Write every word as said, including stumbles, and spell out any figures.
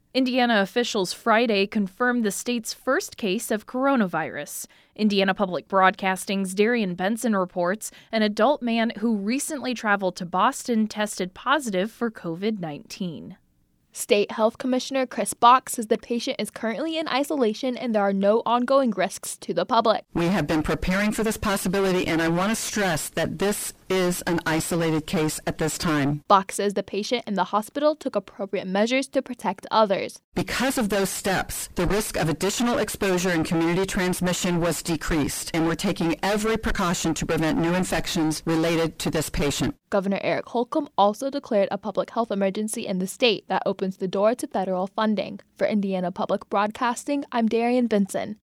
Indiana officials Friday confirmed the state's first case of coronavirus. Indiana Public Broadcasting's Darian Benson reports an adult man who recently traveled to Boston tested positive for covid nineteen. State Health Commissioner Chris Box says the patient is currently in isolation and there are no ongoing risks to the public. We have been preparing for this possibility, and I want to stress that this is an isolated case at this time. Box says the patient and the hospital took appropriate measures to protect others. Because of those steps, the risk of additional exposure and community transmission was decreased, and we're taking every precaution to prevent new infections related to this patient. Governor Eric Holcomb also declared a public health emergency in the state that opens the door to federal funding. For Indiana Public Broadcasting, I'm Darian Benson.